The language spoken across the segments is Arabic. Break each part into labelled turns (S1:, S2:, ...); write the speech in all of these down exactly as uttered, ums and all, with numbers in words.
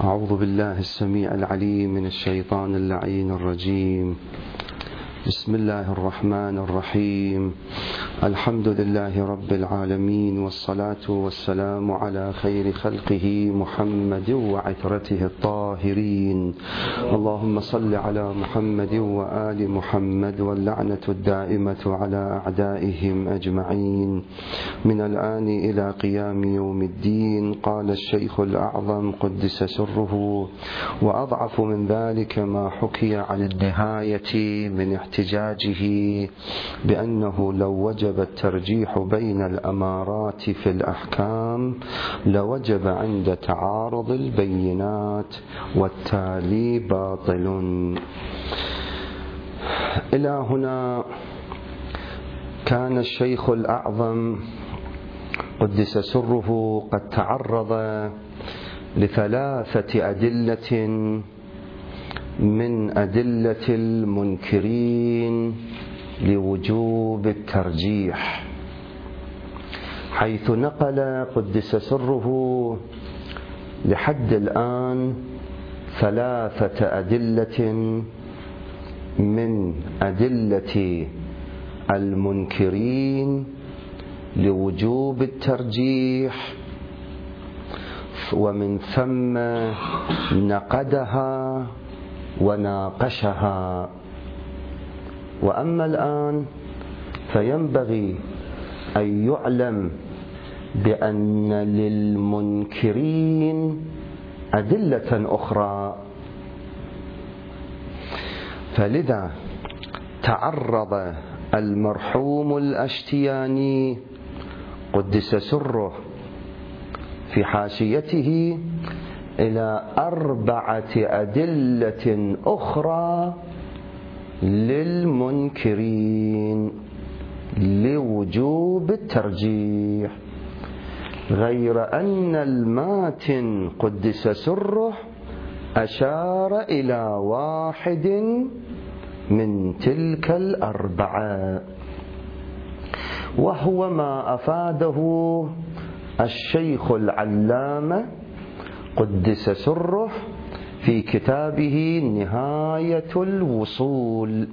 S1: أعوذ بالله السميع العليم من الشيطان اللعين الرجيم. بسم الله الرحمن الرحيم. الحمد لله رب العالمين، والصلاة والسلام على خير خلقه محمد وعترته الطاهرين. اللهم صل على محمد وآل محمد، واللعنة الدائمة على أعدائهم أجمعين من الآن إلى قيام يوم الدين. قال الشيخ الأعظم قدس سره: وأضعف من ذلك ما حكي عن النهاية من احتجاجه بأنه لو وجب الترجيح بين الأمارات في الأحكام لوجب عند تعارض البينات، والتالي باطل. إلى هنا كان الشيخ الأعظم قدس سره قد تعرض لثلاثة أدلة من أدلة المنكرين لوجوب الترجيح، حيث نقل قدس سره لحد الآن ثلاثة أدلة من أدلة المنكرين لوجوب الترجيح، ومن ثم نقدها وناقشها. وأما الآن فينبغي أن يعلم بأن للمنكرين أدلة أخرى، فلذا تعرض المرحوم الأشتياني قدس سره في حاشيته إلى أربعة أدلة أخرى للمنكرين لوجوب الترجيح، غير أن الماتن قدس سره أشار إلى واحد من تلك الأربعة، وهو ما أفاده الشيخ العلامة قدس سره في كتابه نهاية الوصول.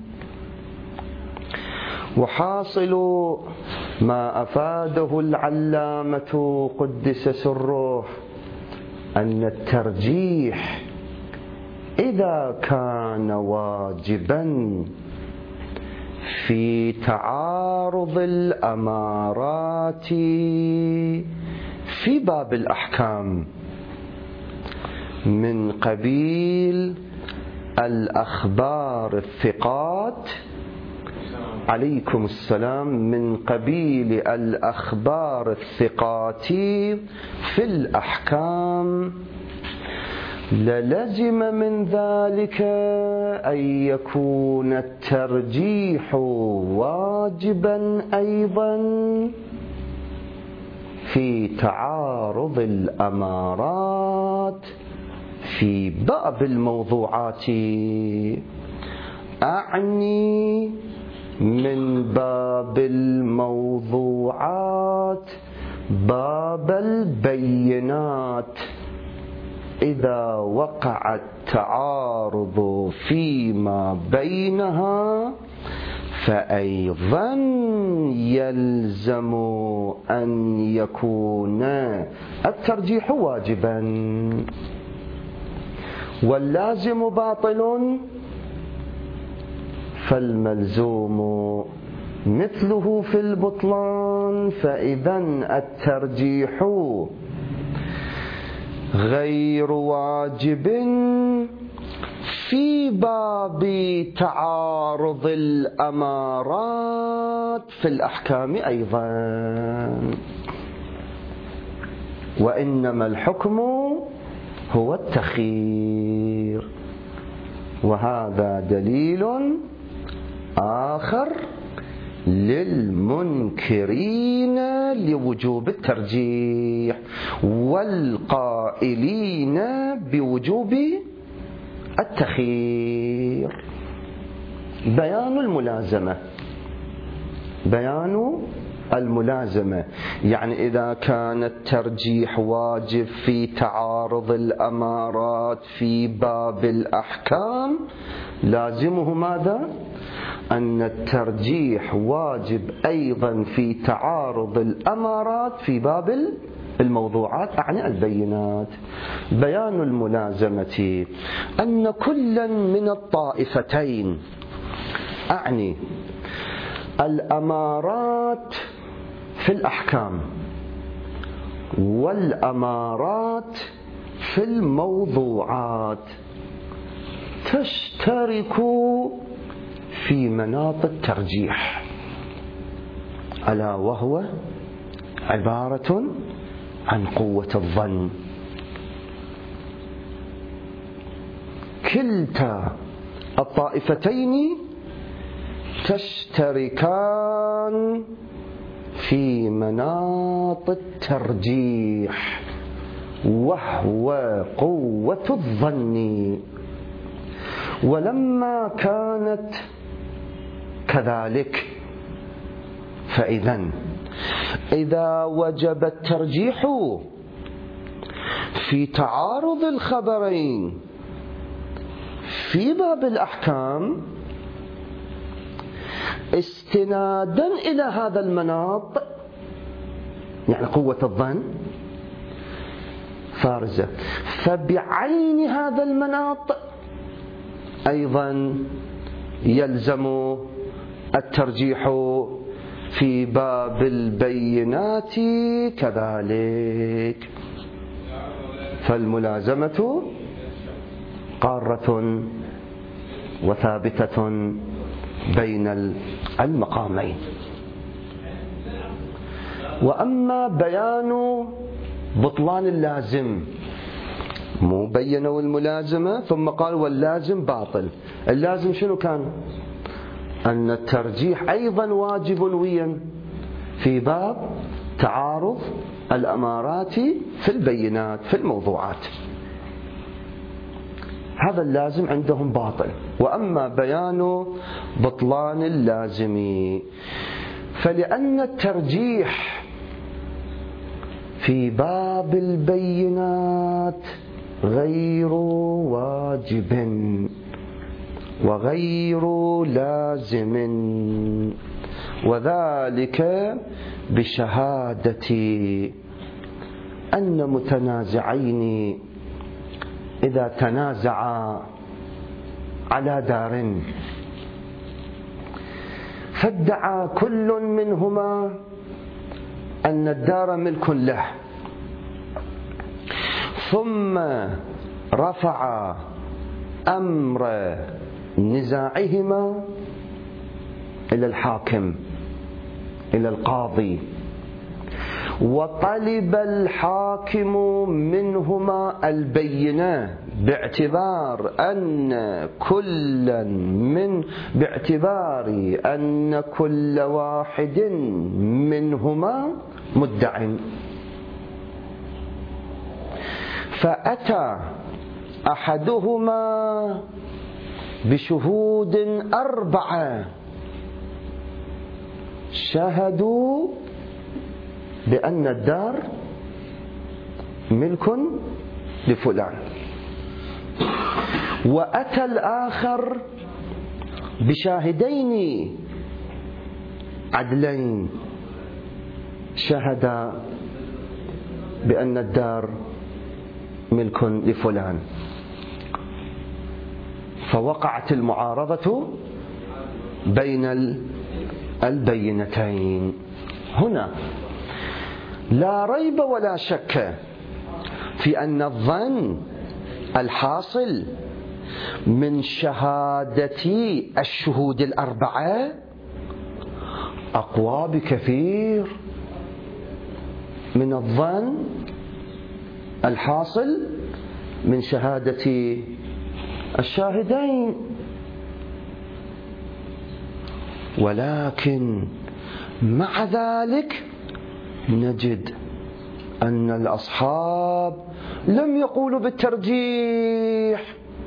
S1: وحاصل ما أفاده العلامة قدس سره أن الترجيح إذا كان واجبا في تعارض الأمارات في باب الأحكام من قبيل الأخبار الثقات، عليكم السلام، من قبيل الأخبار الثقات في الأحكام، للزم من ذلك أن يكون الترجيح واجبا أيضا في تعارض الأمارات في باب الموضوعات، أعني من باب الموضوعات باب البينات. إذا وقع التعارض فيما بينها فأيضا يلزم أن يكون الترجيح واجبا، واللازم باطل فالملزوم مثله في البطلان، فإذا الترجيح غير واجب في باب تعارض الأمارات في الأحكام أيضا، وإنما الحكم هو التخيير. وهذا دليل آخر للمنكرين لوجوب الترجيح والقائلين بوجوب التخيير. بيان الملازمة، بيان الملازمة. يعني إذا كان الترجيح واجب في تعارض الأمارات في باب الأحكام، لازمه ماذا؟ أن الترجيح واجب أيضا في تعارض الأمارات في باب الموضوعات، أعني البينات. بيان الملازمة أن كلا من الطائفتين، أعني الأمارات في الأحكام والأمارات في الموضوعات، تشترك في مناط الترجيح، ألا وهو عبارة عن قوة الظن. كلتا الطائفتين تشتركان في مناط الترجيح، وهو قوة الظن. ولما كانت كذلك، فإذا إذا وجب الترجيح في تعارض الخبرين في باب الأحكام استنادا إلى هذا المناط، يعني قوة الظن فارزة، فبعين هذا المناط أيضا يلزم الترجيح في باب البينات كذلك. فالملازمة قارة وثابتة بين المقامين. وأما بيان بطلان اللازم، مو بينوا الملازمة ثم قال واللازم باطل. اللازم شنو كان؟ أن الترجيح أيضا واجب ويا في باب تعارض الأمارات في البينات في الموضوعات، هذا اللازم عندهم باطل. وأما بيان بطلان اللازم، فلأن الترجيح في باب البينات غير واجب وغير لازم، وذلك بشهادة أن متنازعين إذا تنازعا على دار فادعى كل منهما أن الدار ملك له، ثم رفع أمر نزاعهما إلى الحاكم إلى القاضي، وطلب الحاكم منهما البينة باعتبار أن كل من باعتبار أن كل واحد منهما مدع، فأتى أحدهما بشهود أربعة شهدوا بأن الدار ملك لفلان، وأتى الآخر بشاهدين عدلين شهدا بأن الدار ملك لفلان، فوقعت المعارضة بين البينتين. هنا لا ريب ولا شك في أن الظن الحاصل من شهادة الشهود الأربعة أقوى بكثير من الظن الحاصل من شهادة الشاهدين. ولكن مع ذلك نجد أن الأصحاب لم يقولوا بالترجيح،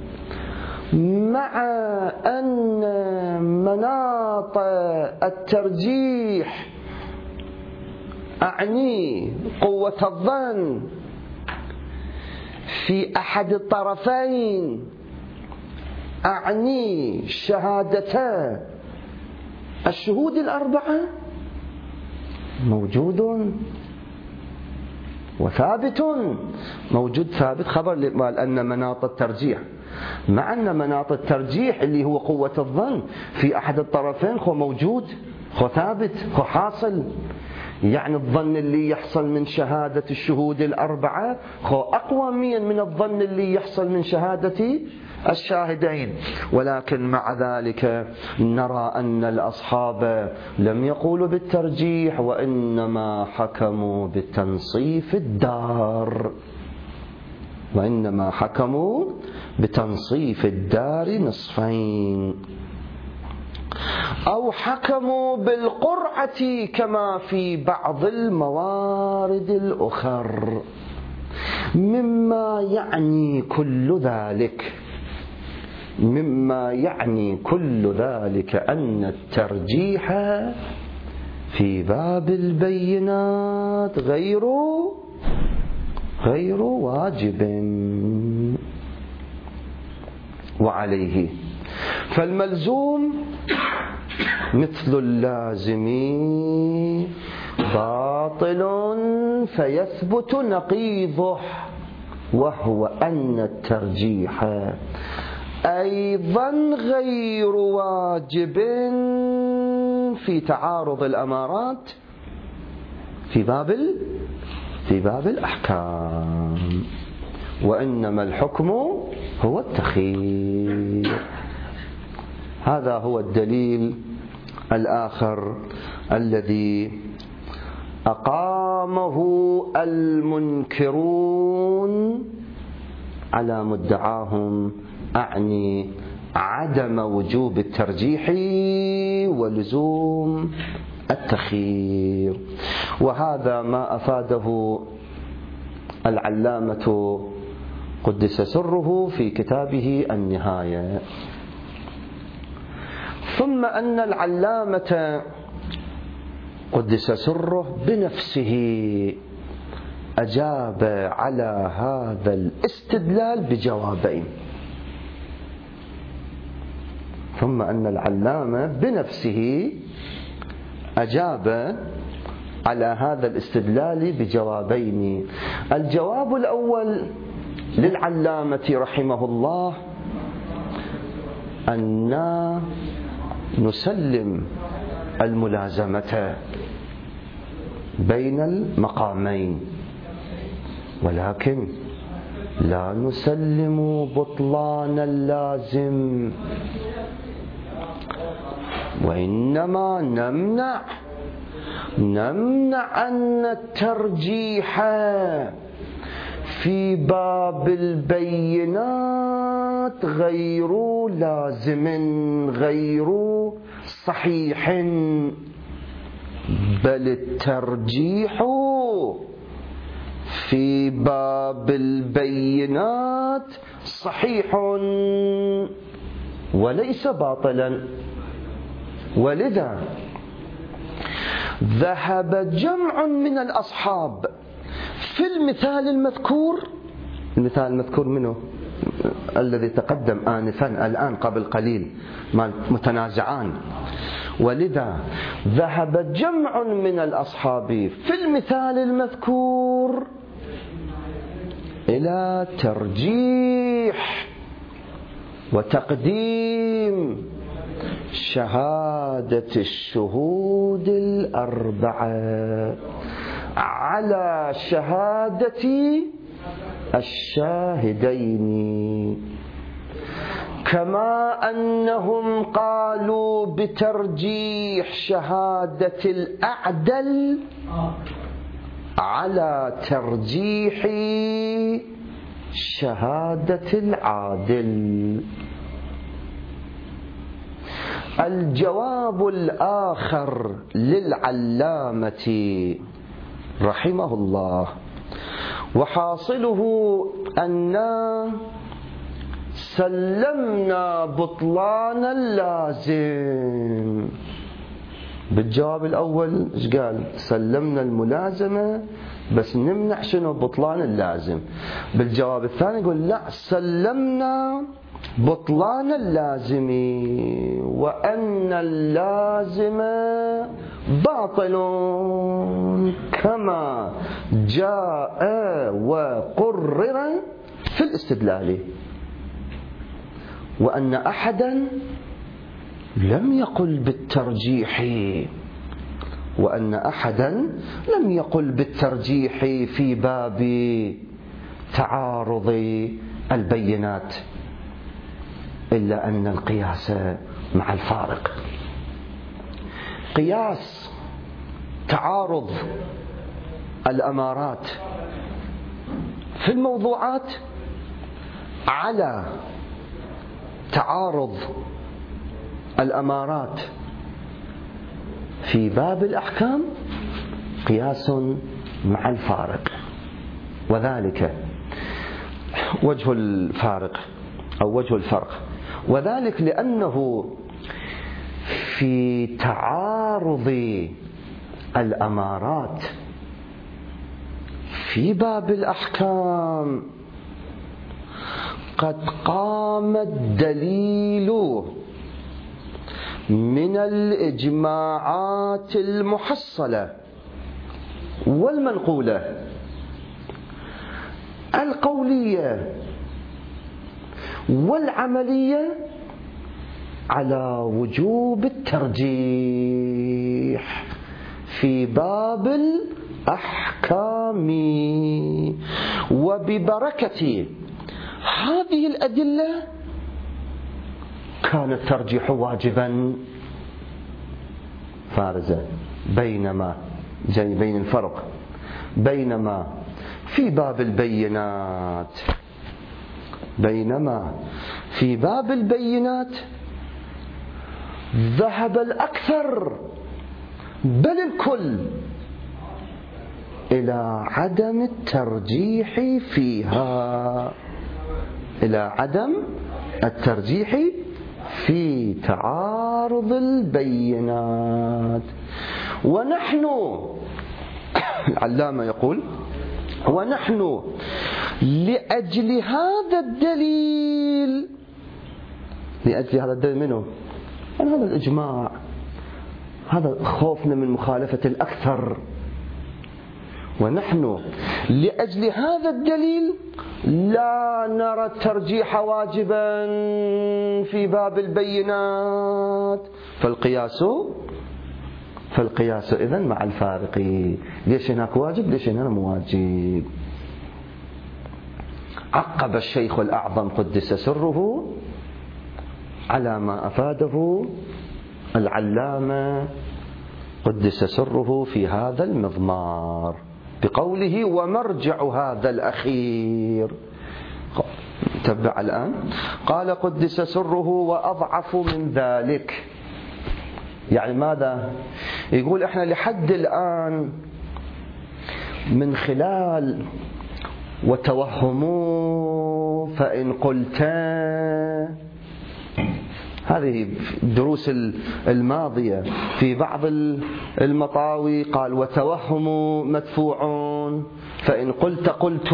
S1: مع أن مناط الترجيح أعني قوة الظن في أحد الطرفين، أعني شهادتا الشهود الأربعة موجود وثابت، موجود ثابت خبر لأن مناط الترجيح، مع أن مناط الترجيح اللي هو قوة الظن في أحد الطرفين هو موجود، هو ثابت، هو حاصل. يعني الظن اللي يحصل من شهادة الشهود الأربعة هو أقوى من الظن اللي يحصل من شهادة الشاهدين. ولكن مع ذلك نرى أن الأصحاب لم يقولوا بالترجيح، وإنما حكموا بتنصيف الدار، وإنما حكموا بتنصيف الدار نصفين، أو حكموا بالقرعة كما في بعض الموارد الأخر، مما يعني كل ذلك مما يعني كل ذلك أن الترجيح في باب البينات غير غير واجب. وعليه فالملزوم مثل اللازم باطل فيثبت نقيضه، وهو أن الترجيح أيضا غير واجب في تعارض الأمارات في باب في باب الأحكام، وإنما الحكم هو التخيير. هذا هو الدليل الآخر الذي أقامه المنكرون على مدعاهم، أعني عدم وجوب الترجيح ولزوم التخيير. وهذا ما أفاده العلامة قدس سره في كتابه النهاية. ثم أن العلامة قدس سره بنفسه أجاب على هذا الاستدلال بجوابين. ثم أن العلامة بنفسه أجاب على هذا الاستدلال بجوابين. الجواب الأول للعلامة رحمه الله أن نسلم الملازمة بين المقامين، ولكن لا نسلم بطلان اللازم، وإنما نمنع نمنع أن الترجيح في باب البينات غير لازم غير صحيح، بل الترجيح في باب البينات صحيح وليس باطلا. ولذا ذهب جمع من الأصحاب في المثال المذكور، المثال المذكور منه الذي تقدم آنفا الآن قبل قليل متنازعان، ولذا ذهب جمع من الأصحاب في المثال المذكور إلى ترجيح وتقديم شهادة الشهود الأربعة على شهادة الشاهدين، كما أنهم قالوا بترجيح شهادة الأعدل على ترجيح شهادة العادل. الجواب الآخر للعلامة رحمه الله وحاصله أن سلمنا بطلان اللازم بالجواب الأول إيش قال؟ سلمنا الملازمة بس نمنع شنو؟ بطلان اللازم. بالجواب الثاني يقول لا، سلمنا بطلان اللازم وأن اللازم باطل كما جاء وقرر في الاستدلال، وأن أحدا لم يقل بالترجيح وأن أحدا لم يقل بالترجيح في باب تعارض البينات، إلا أن القياس مع الفارق. قياس تعارض الأمارات في الموضوعات على تعارض الأمارات في باب الأحكام قياس مع الفارق. وذلك وجه الفارق أو وجه الفرق، وذلك لأنه في تعارض الأمارات في باب الأحكام قد قام الدليل من الإجماعات المحصلة والمنقولة القولية والعملية على وجوب الترجيح في باب الأحكام، وببركة هذه الأدلة كان الترجيح واجبا فارزا. بينما جاي بين الفرق بينما في باب البينات بينما في باب البينات ذهب الأكثر بل الكل إلى عدم الترجيح فيها، إلى عدم الترجيح في تعارض البينات. ونحن العلامة يقول ونحن لأجل هذا الدليل لأجل هذا الدليل منه؟ يعني هذا الإجماع، هذا خوفنا من مخالفة الأكثر. ونحن لأجل هذا الدليل لا نرى الترجيح واجبا في باب البينات، فالقياس فالقياس إذن مع الفارق. ليش هناك واجب ليش هنا مو واجب؟ عقب الشيخ الأعظم قدس سره على ما أفاده العلامة قدس سره في هذا المضمار بقوله ومرجع هذا الأخير. تبع الآن قال قدس سره وأضعف من ذلك، يعني ماذا يقول؟ احنا لحد الآن من خلال وتوهموا فإن قلت، هذه الدروس الماضية في بعض المطاوي قال وتوهم مدفوع فإن قلت قلت.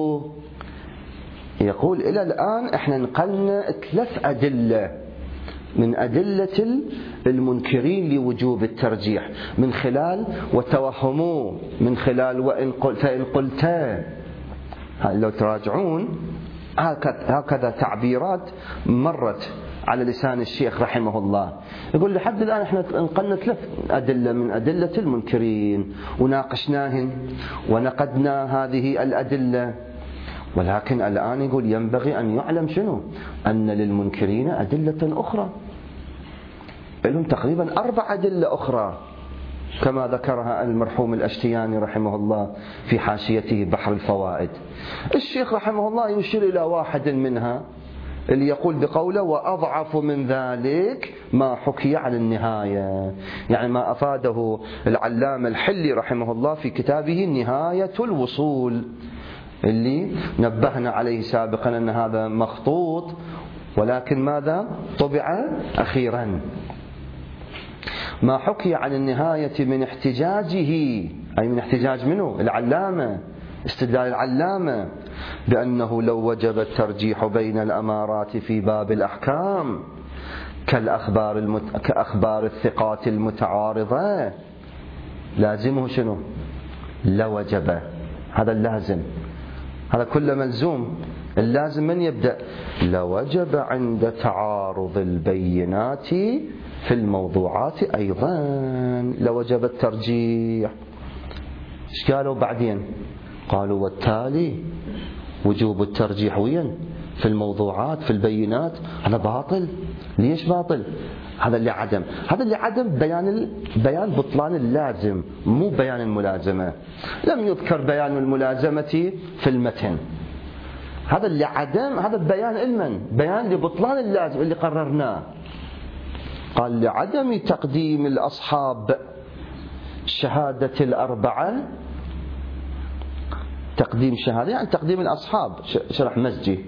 S1: يقول إلى الآن احنا نقلنا ثلاث أدلة من أدلة المنكرين لوجوب الترجيح من خلال وتوهموا، من خلال وإن قلت فإن قلت. لو تراجعون هكذا تعبيرات مرت على لسان الشيخ رحمه الله. يقول لحد الآن احنا نقلنا ثلاث أدلة من أدلة المنكرين وناقشناهن ونقدنا هذه الأدلة، ولكن الآن يقول ينبغي أن يعلم شنو؟ أن للمنكرين أدلة أخرى، لهم تقريبا أربع أدلة أخرى كما ذكرها المرحوم الأشتياني رحمه الله في حاشيته بحر الفوائد. الشيخ رحمه الله يشير إلى واحد منها اللي يقول بقوله وأضعف من ذلك ما حكي على النهاية، يعني ما أفاده العلامة الحلي رحمه الله في كتابه نهاية الوصول، اللي نبهنا عليه سابقا أن هذا مخطوط ولكن ماذا طبع أخيرا. ما حكي عن النهاية من احتجاجه، أي من احتجاج منه العلامة، استدلال العلامة بأنه لو وجب الترجيح بين الأمارات في باب الأحكام كالأخبار المت... كأخبار الثقات المتعارضة لازمه شنو؟ لوجب. هذا اللازم، هذا كله ملزوم. اللازم من يبدأ؟ لوجب عند تعارض البينات في الموضوعات أيضا لوجب الترجيح. ايش قالوا بعدين؟ قالوا والتالي وجوب الترجيح وين؟ في الموضوعات في البينات. هذا باطل. ليش باطل؟ هذا اللي عدم، هذا اللي عدم بيان بيان بطلان اللازم، مو بيان الملازمة. لم يذكر بيان الملازمة في المتن. هذا اللي عدم، هذا بيان علما، بيان لبطلان اللازم اللي قررناه. قال لعدم تقديم الأصحاب شهادة الأربعة، تقديم شهادة يعني تقديم الأصحاب، شرح مزجي،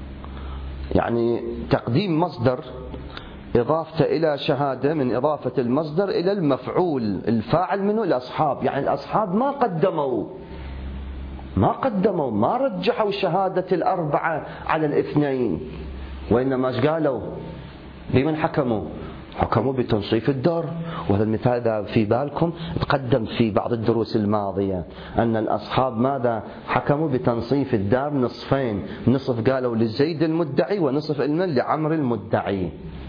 S1: يعني تقديم مصدر إضافته إلى شهادة من إضافة المصدر إلى المفعول الفاعل منه الأصحاب. يعني الأصحاب ما قدموا ما قدموا ما رجحوا شهادة الأربعة على الاثنين، وإنما ايش قالوا؟ بمن حكموا؟ حكموا بتنصيف الدار. وهذا المثال إذا في بالكم تقدم في بعض الدروس الماضية أن الأصحاب ماذا حكموا؟ بتنصيف الدار نصفين، نصف قالوا لزيد المدعي ونصف المن لعمر المدعي.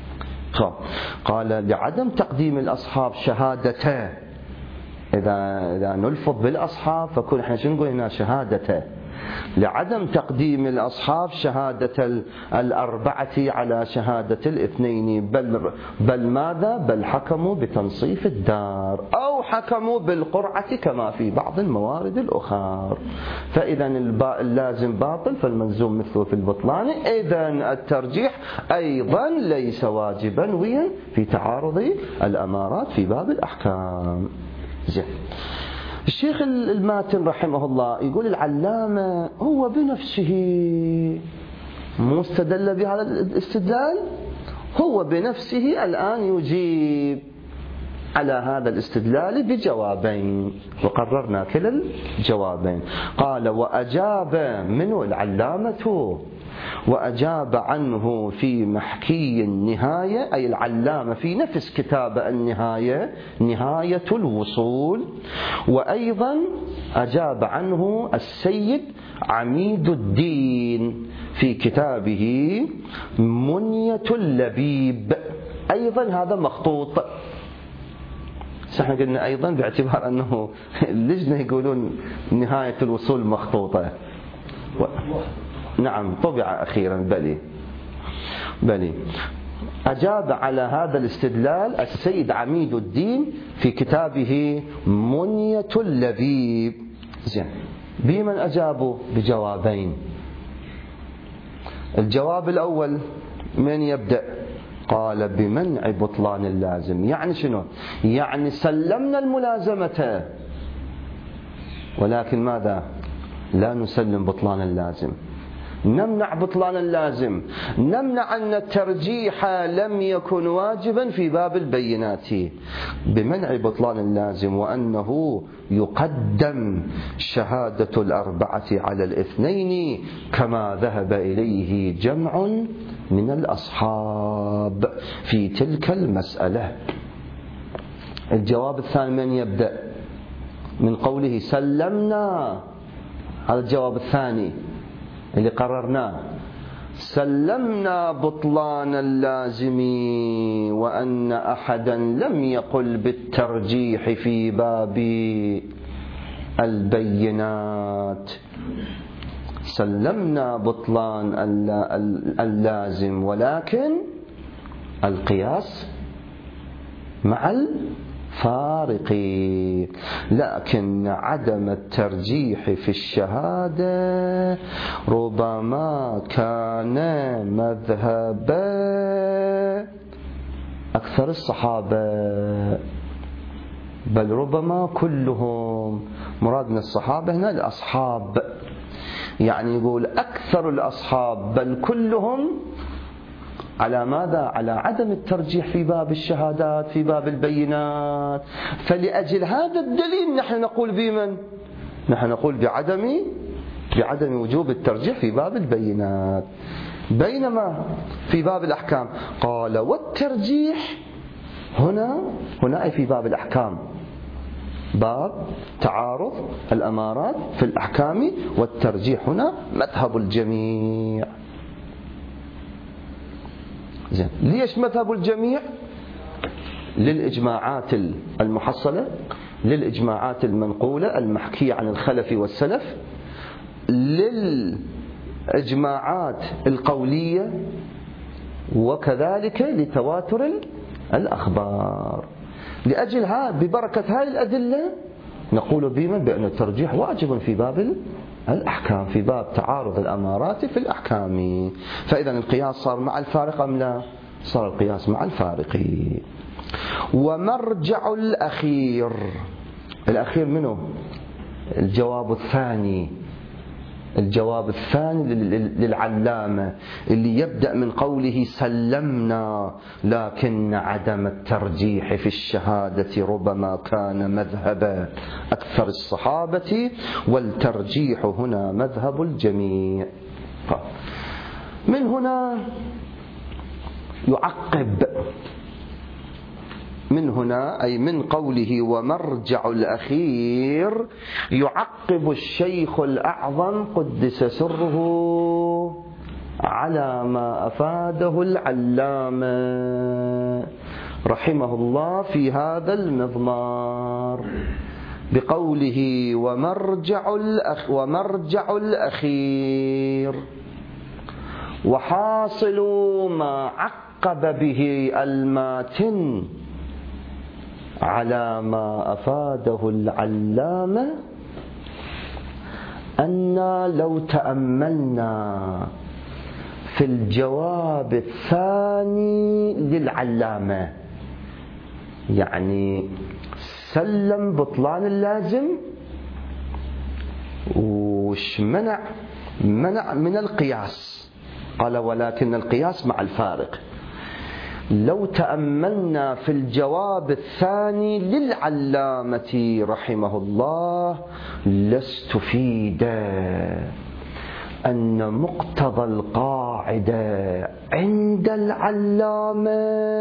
S1: قال لعدم تقديم الأصحاب شهادته، إذا إذا نلفظ بالأصحاب فكون إحنا شو نقول هنا؟ شهادته. لعدم تقديم الأصحاب شهادة الأربعة على شهادة الاثنين، بل بل ماذا؟ بل حكموا بتنصيف الدار أو حكموا بالقرعة كما في بعض الموارد الأخرى. فإذا اللازم باطل فالملزوم مثله في البطلان. إذا الترجيح أيضا ليس واجبا وين؟ في تعارض الأمارات في باب الأحكام. زين. الشيخ الماتن رحمه الله يقول العلامة هو بنفسه مو استدل بهذا الاستدلال، هو بنفسه الآن يجيب على هذا الاستدلال بجوابين، وقررنا كلا الجوابين. قال وأجاب منه العلامة، وأجاب عنه في محكي النهاية، أي العلامة في نفس كتاب النهاية، نهاية الوصول. وأيضا أجاب عنه السيد عميد الدين في كتابه منية اللبيب، أيضا هذا مخطوط. احنا قلنا أيضا باعتبار أنه اللجنة يقولون نهاية الوصول مخطوطة. و... نعم طبع أخيرا. بلي بلي أجاب على هذا الاستدلال السيد عميد الدين في كتابه منية اللبيب. زين. بمن أجابوا؟ بجوابين. الجواب الأول من يبدأ؟ قال بمنع بطلان اللازم. يعني شنو؟ يعني سلمنا الملازمة ولكن ماذا؟ لا نسلم بطلان اللازم، نمنع بطلان اللازم، نمنع أن الترجيح لم يكن واجبا في باب البينات بمنع بطلان اللازم، وأنه يقدم شهادة الأربعة على الاثنين كما ذهب إليه جمع من الأصحاب في تلك المسألة. الجواب الثاني من يبدأ؟ من قوله سلمنا، هذا الجواب الثاني اللي قررناه، سلمنا بطلان اللازم وأن أحدا لم يقل بالترجيح في باب البينات. سلمنا بطلان اللازم ولكن القياس مع الفارق، لكن عدم الترجيح في الشهادة ربما كان مذهب أكثر الصحابة، بل ربما كلهم. مراد من الصحابة هنا الأصحاب، يعني يقول أكثر الأصحاب بل كلهم على ماذا؟ على عدم الترجيح في باب الشهادات، في باب البينات. فلأجل هذا الدليل نحن نقول بمن؟ نحن نقول بعدم بعدم وجوب الترجيح في باب البينات. بينما في باب الأحكام قال والترجيح هنا هنا أي في باب الأحكام، باب تعارض الأمارات في الأحكام، والترجيح هنا مذهب الجميع. زين، ليش مذهب الجميع؟ للإجماعات المحصلة، للإجماعات المنقولة المحكية عن الخلف والسلف، للإجماعات القولية، وكذلك لتواتر الأخبار. لأجل هذا ببركة هذه الأدلة نقول بمن؟ بأن الترجيح واجب في باب الأحكام، في باب تعارض الأمارات في الأحكام. فإذا القياس صار مع الفارق أم لا؟ صار القياس مع الفارق. ومرجع الأخير، الأخير منه؟ الجواب الثاني، الجواب الثاني للعلامة اللي يبدأ من قوله سلمنا لكن عدم الترجيح في الشهادة ربما كان مذهب أكثر الصحابة والترجيح هنا مذهب الجميع. من هنا يعقب، من هنا أي من قوله ومرجع الأخير يعقب الشيخ الأعظم قدس سره على ما أفاده العلامة رحمه الله في هذا المضمار بقوله ومرجع الأخ ومرجع الأخير، وحاصل ما عقب به الماتن على ما أفاده العلامة أن لو تأملنا في الجواب الثاني للعلامة، يعني سلم بطلان اللازم وش منع؟ منع من القياس، قال ولكن القياس مع الفارق. لو تأملنا في الجواب الثاني للعلامة رحمه الله لاستفيد أن مقتضى القاعدة عند العلامة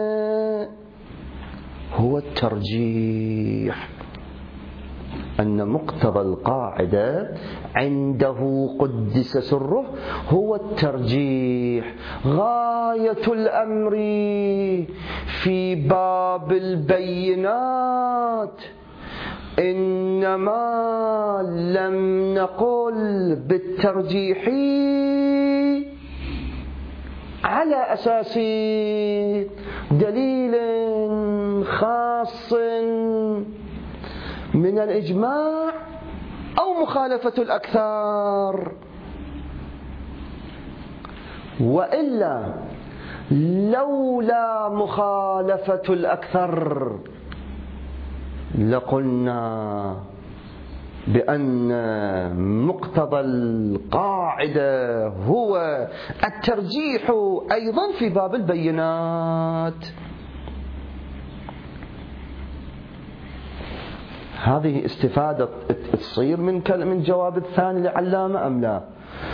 S1: هو الترجيح، أن مقتضى القاعدة عنده قدس سره هو الترجيح. غاية الأمر في باب البينات إنما لم نقل بالترجيح على أساس دليل خاص من الإجماع أو مخالفة الأكثر، وإلا لولا مخالفة الأكثر لقلنا بأن مقتضى القاعدة هو الترجيح أيضا في باب البينات. هذه استفادة تصير من من جواب الثاني لعلامة أم لا؟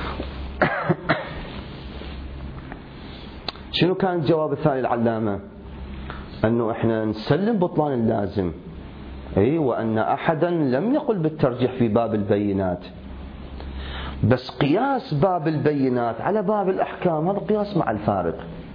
S1: شنو كان الجواب الثاني للعلامة؟ أنه إحنا نسلم بطلان اللازم، أي وأن أحدا لم يقل بالترجيح في باب البينات، بس قياس باب البينات على باب الأحكام هذا قياس مع الفارق.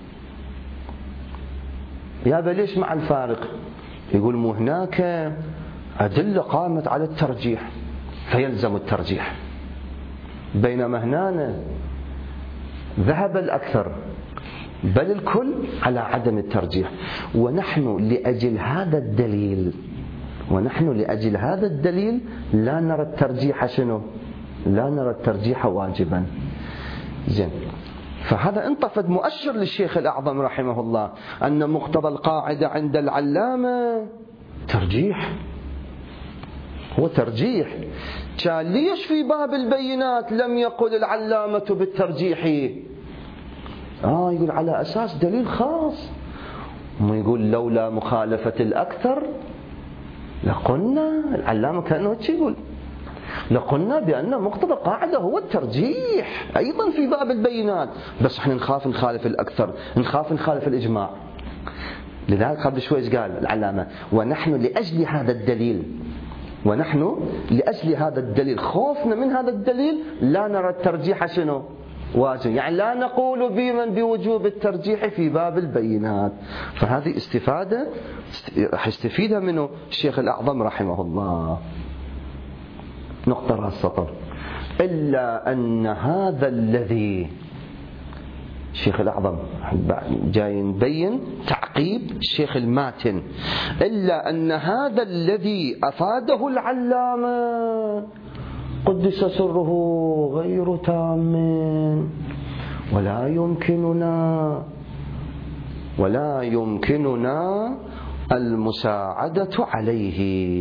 S1: هذا ليش مع الفارق؟ يقول مو هناك أدلة قامت على الترجيح فيلزم الترجيح، بينما هنا ذهب الأكثر بل الكل على عدم الترجيح. ونحن لأجل هذا الدليل ونحن لأجل هذا الدليل لا نرى الترجيح شنو؟ لا نرى الترجيح واجبا. زين، فهذا انطفت مؤشر للشيخ الأعظم رحمه الله أن مقتضى القاعدة عند العلامة ترجيح، هو ترجيح. كان ليش في باب البينات لم يقل العلامة بالترجيح؟ آه يقول على أساس دليل خاص، ما يقول لولا مخالفة الأكثر لقلنا، العلامة كأنه يقول لقلنا بأن مقتضى القاعدة هو الترجيح أيضا في باب البينات، بس احنا نخاف نخالف الأكثر، نخاف نخالف الإجماع. لذلك قبل شوي قال العلامة ونحن لأجل هذا الدليل ونحن لأجل هذا الدليل خوفنا من هذا الدليل لا نرى الترجيح شنو واجب، يعني لا نقول بمن بوجوب الترجيح في باب البينات. فهذه استفادة راح يستفيدها منه الشيخ الأعظم رحمه الله. نقطة راس السطر. إلا أن هذا الذي الشيخ الأعظم جاي نبين تعقيب الشيخ الماتن، إلا أن هذا الذي أفاده العلامة قدس سره غير تام، ولا يمكننا ولا يمكننا المساعدة عليه،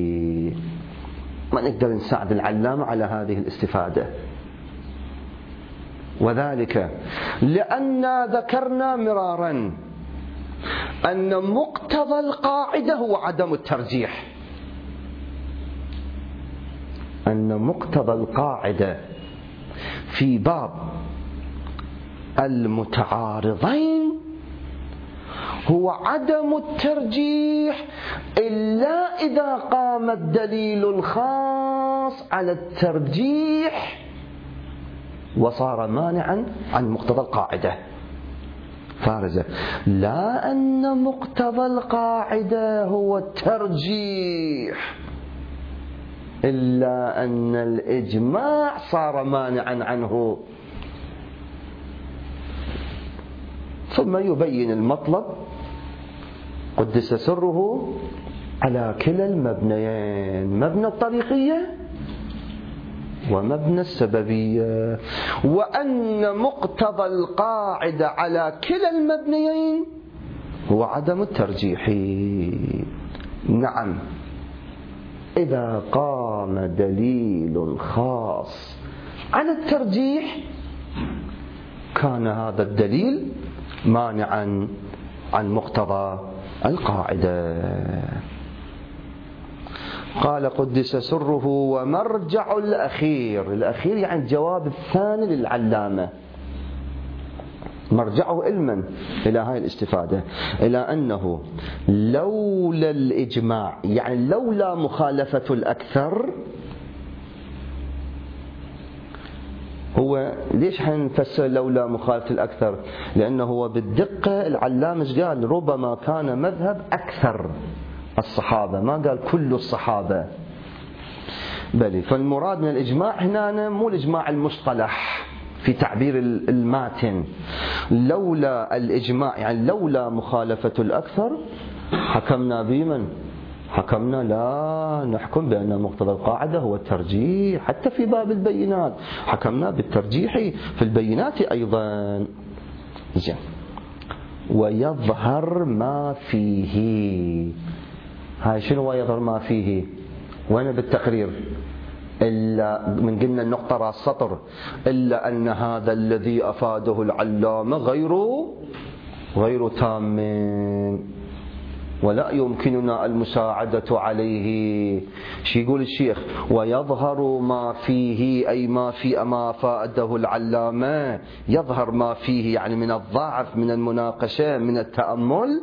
S1: ما نقدر نساعد العلامة على هذه الاستفادة. وذلك لأن ذكرنا مرارا أن مقتضى القاعدة هو عدم الترجيح، أن مقتضى القاعدة في باب المتعارضين هو عدم الترجيح إلا إذا قام الدليل الخاص على الترجيح وصار مانعا عن مقتضى القاعدة فارزة. لا أن مقتضى القاعدة هو الترجيح إلا أن الإجماع صار مانعا عنه. ثم يبين المطلب قدس سره على كلا المبنيين، مبنى الطريقية ومبنى السببية، وأن مقتضى القاعدة على كلا المبنيين هو عدم الترجيح. نعم، إذا قام دليل خاص على الترجيح كان هذا الدليل مانعا عن مقتضى القاعدة. قال قدس سره ومرجع الأخير، الأخير يعني الجواب الثاني للعلامة، مرجعه علما إلى هاي الاستفادة، إلى أنه لولا الإجماع، يعني لولا مخالفة الأكثر. هو ليش حنفسر لولا مخالفة الأكثر؟ لأنه هو بالدقة العلامة قال ربما كان مذهب أكثر الصحابة، ما قال كل الصحابة بل. فالمراد من الإجماع هنا مو الإجماع المصطلح في تعبير الماتن، لولا الإجماع يعني لولا مخالفة الأكثر حكمنا بمن؟ حكمنا لا نحكم بأن مقتضى القاعدة هو الترجيح، حتى في باب البينات حكمنا بالترجيح في البينات أيضا. زين. ويظهر ما فيه، هاي شنو يظهر ما فيه؟ وين بالتقرير؟ إلا من قلنا النقطة راس السطر، إلا أن هذا الذي أفاده العلامة غير غير تام ولا يمكننا المساعدة عليه. شو يقول الشيخ؟ ويظهر ما فيه أي ما في ما أفاده العلامة، يظهر ما فيه يعني من الضعف، من المناقشة، من التأمل،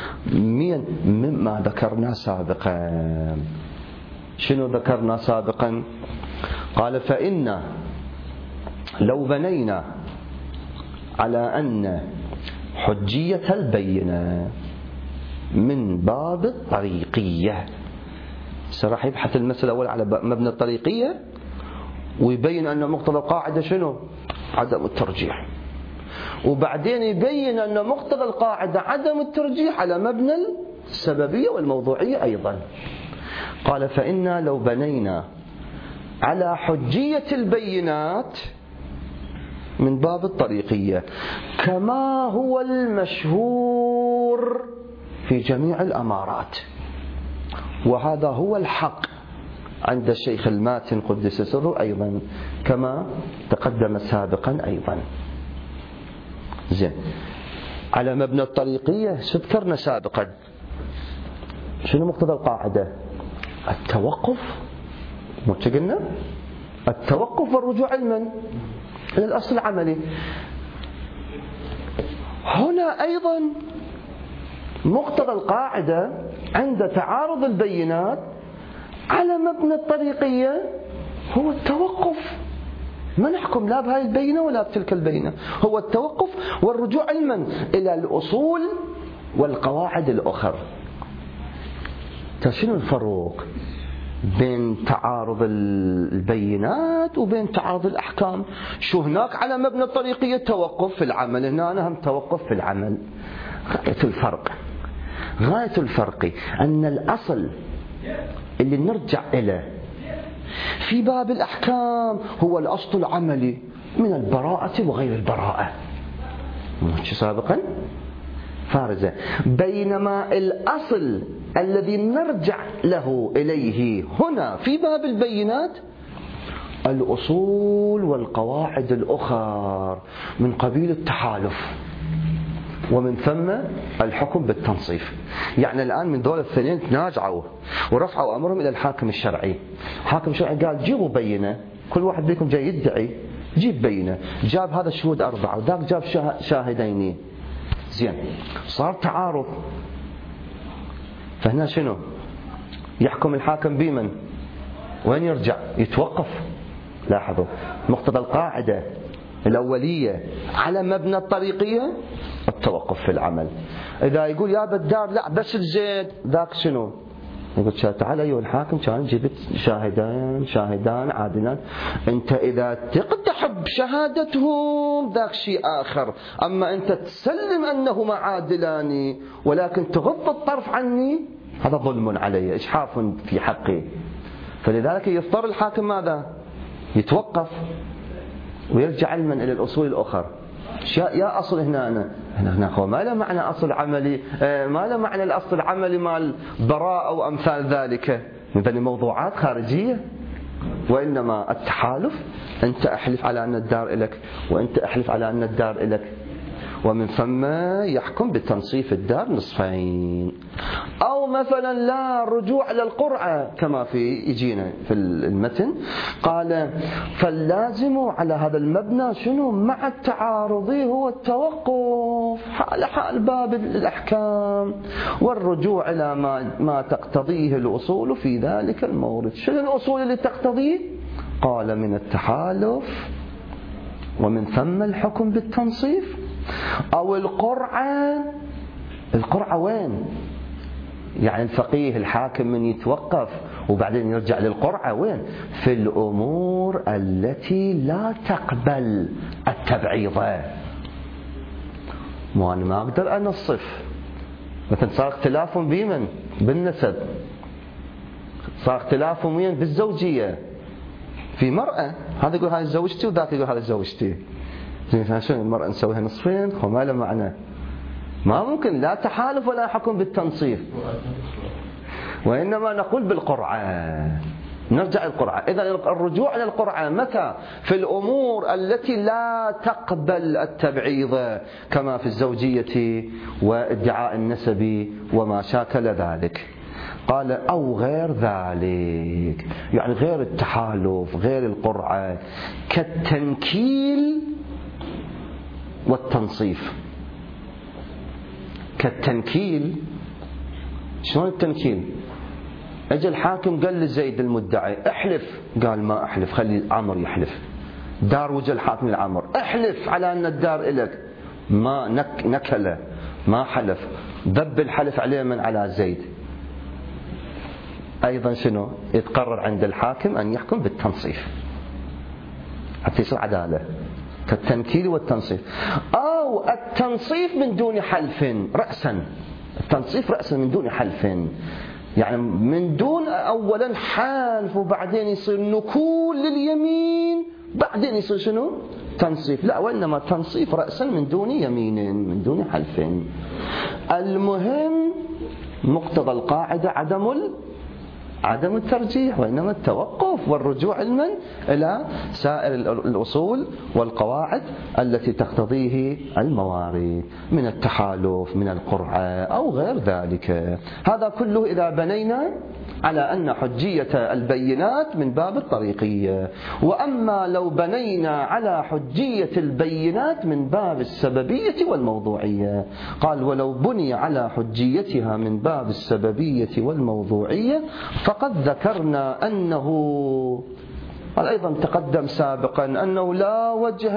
S1: مما ذكرنا سابقا. شنو ذكرنا سابقا؟ قال فإن لو بنينا على أن حجية البينة من باب الطريقية، سراح يبحث المسألة الأول على مبنى الطريقية ويبين أن مقتضى القاعدة شنو؟ عدم الترجيح، وبعدين يبين أن مقتضى القاعدة عدم الترجيح على مبنى السببية والموضوعية أيضا. قال فإنا لو بنينا على حجية البينات من باب الطريقية كما هو المشهور في جميع الأمارات، وهذا هو الحق عند الشيخ الماتن قدس سره أيضا كما تقدم سابقا أيضا. زين. على مبنى الطريقية ذكرنا سابقا. شنو مقتضى القاعدة؟ التوقف، مو قلنا؟ التوقف والرجوع علما إلى الأصل العملي. هنا أيضا مقتضى القاعدة عند تعارض البينات على مبنى الطريقية هو التوقف، ما نحكم لا بهاي البينة ولا بتلك البينة، هو التوقف والرجوع علما إلى الأصول والقواعد الأخرى. شنو الفرق بين تعارض البينات وبين تعارض الأحكام؟ شو هناك على مبنى الطريقية توقف في العمل، هنا هم توقف في العمل. غاية الفرق غاية الفرق أن الأصل اللي نرجع إليه في باب الأحكام هو الأصل العملي من البراءة وغير البراءة، مش سابقا فارزة. بينما الأصل الذي نرجع له إليه هنا في باب البينات الأصول والقواعد الأخرى من قبيل التحالف، ومن ثم الحكم بالتنصيف. يعني الآن من دول الاثنين تنازعوا ورفعوا أمرهم إلى الحاكم الشرعي. الحاكم الشرعي قال جيبوا بينة، كل واحد بيكم جاي يدعي جيب بينة، جاب هذا الشهود أربعة وذاك جاب شاهدين، زين صار تعارض. فهنا شنو يحكم الحاكم بمن؟ وين يرجع؟ يتوقف. لاحظوا مقتضى القاعدة الأولية على مبنى الطريقية التوقف في العمل. إذا يقول يا بدار لا بس الزيد، ذاك شنو؟ يقول تعال أيها الحاكم كان جبت شاهدان شاهدان عادلان، أنت إذا تقدح بشهادتهم ذاك شيء آخر، أما أنت تسلم أنهما عادلان ولكن تغض الطرف عني، هذا ظلم علي، إجحاف في حقي. فلذلك يضطر الحاكم ماذا؟ يتوقف ويرجع علما إلى الأصول الأخرى. يا أصل هنا أنا هنا هنا هو ما له معنى أصل عملي، ما له معنى الأصل العملي مال براءة أو أمثال ذلك من بني موضوعات خارجية، وإنما التحالف أنت أحلف على أن الدار إلك وأنت أحلف على أن الدار إلك، ومن ثم يحكم بتنصيف الدار نصفين. أو مثلا لا رجوع للقرعة كما في يجينا في المتن، قال فاللازم على هذا المبنى شنو مع التعارض هو التوقف حال حال باب الأحكام والرجوع إلى ما, ما تقتضيه الأصول في ذلك المورد. شنو الأصول اللي تقتضيه؟ قال من التحالف ومن ثم الحكم بالتنصيف. أو القرعة، القرعة وين؟ يعني الفقيه الحاكم من يتوقف وبعدين يرجع للقرعة وين؟ في الأمور التي لا تقبل التبعيضة. ما أنا ما أقدر أنصف، مثلا صار اختلاف بمن؟ بالنسب، صار اختلاف وين؟ بالزوجية، في مرأة هذا يقول هذه زوجتي وذاك يقول هذا زوجتي، زين شنو المرأة نسويها نصفين؟ هو ما له معنى، ما ممكن لا تحالف ولا حكم بالتنصيف، وإنما نقول بالقرعة، نرجع للقرعة. إذا الرجوع إلى القرعة متى؟ في الأمور التي لا تقبل التبعيض كما في الزوجية وادعاء النسب وما شاكل ذلك. قال أو غير ذلك، يعني غير التحالف غير القرعة، كالتنكيل والتنصيف. كالتنكيل، شلون التنكيل؟ اجى الحاكم قال لزيد المدعي احلف، قال ما احلف، خلي عمر يحلف. دار وجه الحاكم لعمر احلف على ان الدار الك، ما نك نكل ما حلف، ذب الحلف عليه من على زيد. ايضا شنو؟ يتقرر عند الحاكم ان يحكم بالتنصيف حتى يصير عداله. كالتنكيل والتنصيف. أو التنصيف من دون حلف رأسا، التنصيف رأسا من دون حلف، يعني من دون أولا حلف وبعدين يصير نكول لليمين بعدين يصير شنو؟ تنصيف. لا، وإنما تنصيف رأسا من دون يمين من دون حلف. المهم مقتضى القاعدة عدم عدم الترجيح، وإنما التوقف والرجوع علما إلى سائر الأصول والقواعد التي تقتضيه الموارد من التحالف من القرعة أو غير ذلك. هذا كله إذا بنينا على أن حجية البينات من باب الطريقية. وأما لو بنينا على حجية البينات من باب السببية والموضوعية، قال ولو بني على حجيتها من باب السببية والموضوعية فقد ذكرنا أنه، قال أيضا تقدم سابقا، أنه لا وجه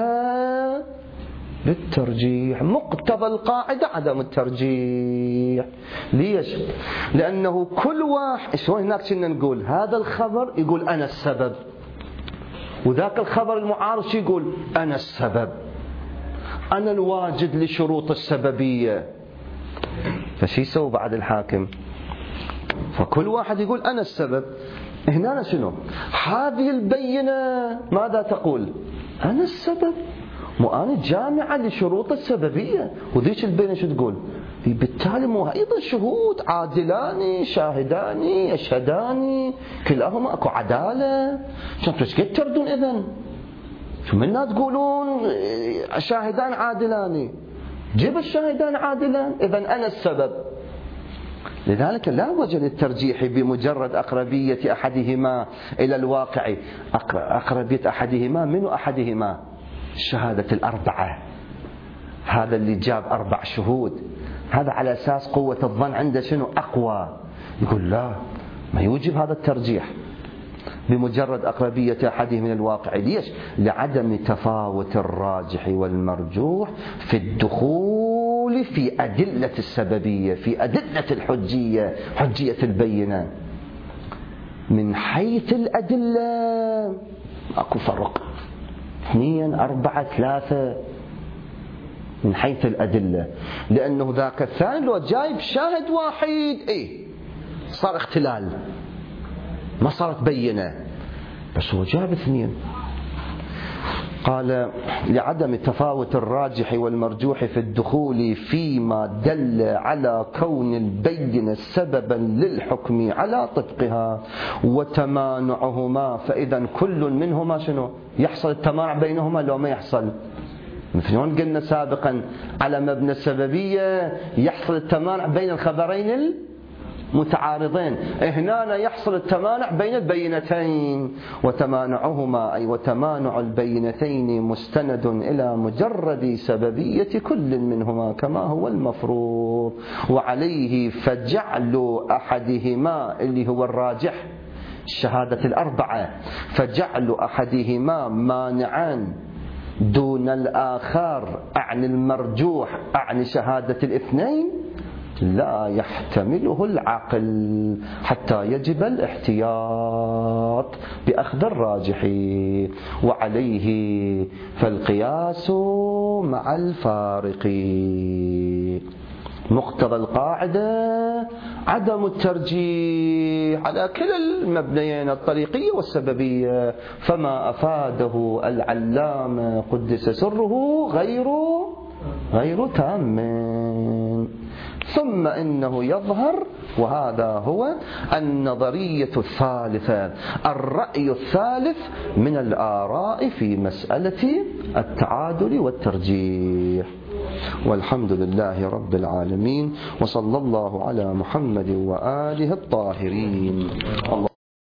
S1: للترجيح. مقتضى القاعدة عدم الترجيح. ليش؟ لأنه كل واحد، شلون هناك كنا نقول هذا الخبر يقول أنا السبب، وذاك الخبر المعارض يقول أنا السبب، أنا الواجد لشروط السببية. فشي يسوي بعد الحاكم؟ فكل واحد يقول أنا السبب. هنا شنو؟ هذه البينة ماذا تقول؟ أنا السبب، مو أنا جامعة لشروط السببية. وذيك البينة شو تقول؟ بالتالي مو أيضا شهود عادلان شاهدان يشهدان كلاهما أكو عدالة. شلون قد تردون إذن؟ شو منا تقولون شاهدان عادلان؟ جيب الشاهدان عادلان، إذن أنا السبب. لذلك لا وجه للترجيح بمجرد أقربية أحدهما إلى الواقع. أقربية أحدهما، من أحدهما؟ الشهادة الأربعة، هذا اللي جاب أربع شهود، هذا على أساس قوة الظن عنده شنو أقوى. يقول لا، ما يوجب هذا الترجيح بمجرد أقربية أحدهم من الواقع. ليش؟ لعدم تفاوت الراجح والمرجوح في الدخول في أدلة السببية، في أدلة الحجية، حجية البينة. من حيث الأدلة أكو فرق، اثنين أربعة ثلاثة، من حيث الأدلة. لأنه ذاك الثاني لو جايب شاهد واحد إيه صار اختلال، ما صارت بينة، بس هو جاب اثنين. قال لعدم تفاوت الراجح والمرجوح في الدخول فيما دل على كون البينة سببا للحكم على طبقها وتمانعهما. فإذا كل منهما شنو؟ يحصل التمانع بينهما لو ما يحصل. مثل ما قلنا سابقا على مبنى السببية يحصل التمانع بين الخبرين متعارضين، هنا يحصل التمانع بين البينتين. وتمانعهما أي وتمانع البينتين مستند إلى مجرد سببية كل منهما كما هو المفروض. وعليه فجعل أحدهما اللي هو الراجح الشهادة الأربعة، فجعل أحدهما مانعا دون الآخر أعني المرجوح أعني شهادة الاثنين لا يحتمله العقل، حتى يجب الاحتياط بأخذ الراجح. وعليه فالقياس مع الفارق. مقتضى القاعدة عدم الترجيح على كلا المبنيين الطريقية والسببية. فما أفاده العلامة قدس سره غير غير تام. ثم إنه يظهر، وهذا هو النظرية الثالثة، الرأي الثالث من الآراء في مسألة التعادل والترجيح. والحمد لله رب العالمين، وصلى الله على محمد وآله الطاهرين. الله